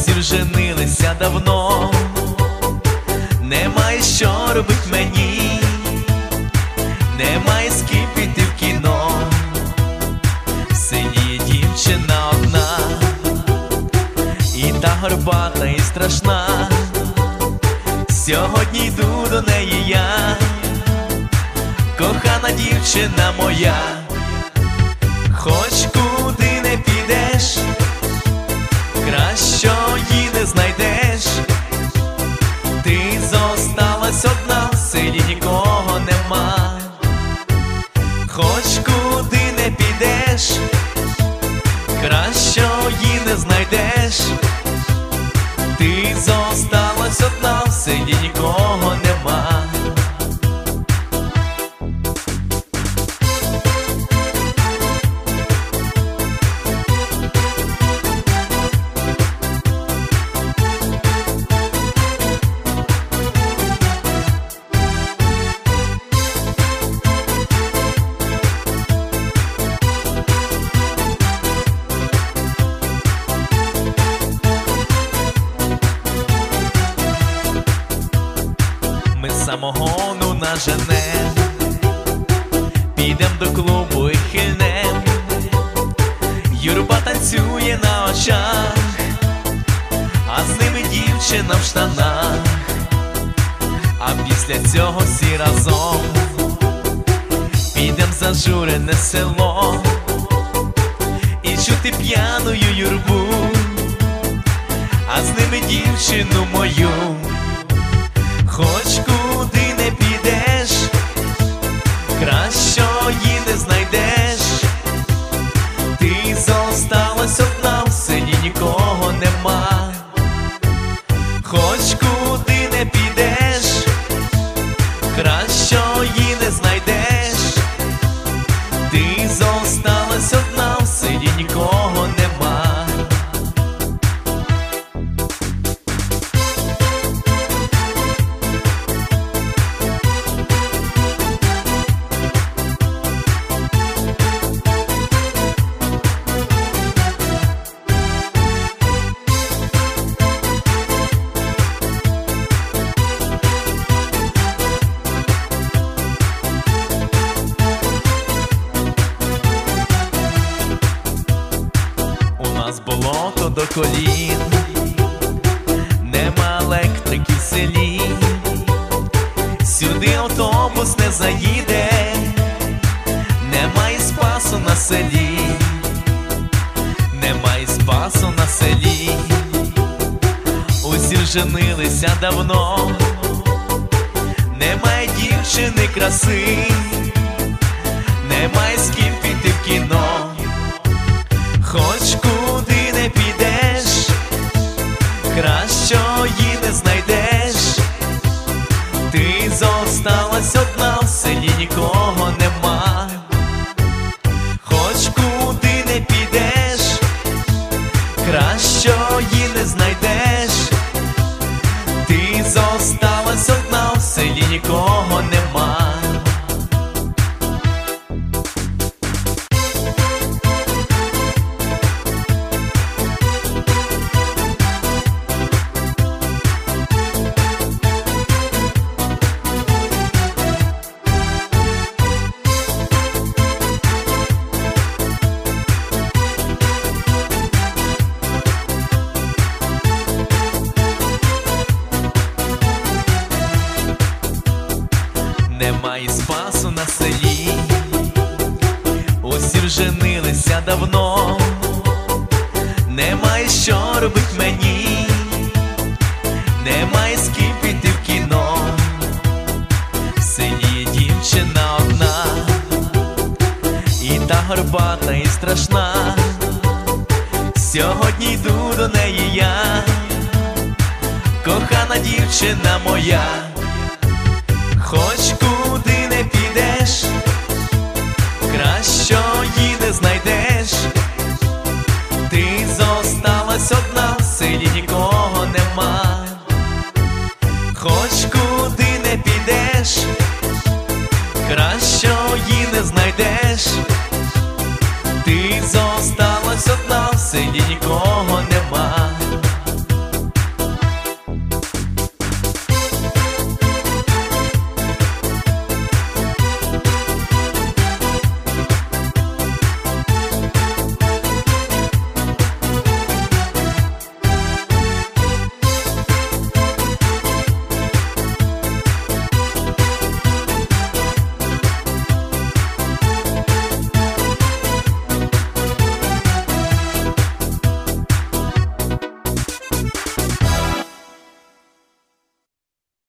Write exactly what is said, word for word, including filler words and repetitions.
Усі вженилися давно, немає що робить мені, немає з ким піти в кіно. В селі є дівчина одна, і та горбата, і страшна. Сьогодні йду до неї я, кохана дівчина моя. Хоч куди не підеш, кращої не знайдеш. Ти зосталась одна, в селі нікого нема. Хоч куди не підеш, кращої не знайдеш. Ти зосталась одна, в селі нікого нема. Ми самогону наженем, підем до клубу і хильнем. Юрба танцює на очах, а з ними дівчина в штанах. А після цього всі разом підем в зажурене село і чути п'яною юрбу, а з ними дівчину мою. Хоч куди не підеш, кращої не знайдеш. Ти зосталась одна, в селі нікого нема. Хоч куди не підеш, кращої не знайдеш. Ти зосталась одна, в селі нікого нема. З болото до колін, нема електрики в селі. Сюди автобус не заїде, немає спасу на селі, немає спасу на селі. Усі вженилися давно, немає дівчини краси, немає з ким піти в кіно. Хоч куди не підеш, кращої не знайдеш. Ти зосталась одна, в селі нікого нема. Хоч куди не підеш, кращої не знайдеш. Ти зосталась одна, в селі нікого нема. Немає спасу на селі, усі вженилися давно, немає що робить мені, немає з ким піти в кіно. В селі є дівчина одна, і та горбата, і страшна. Сьогодні йду до неї я, кохана дівчина моя.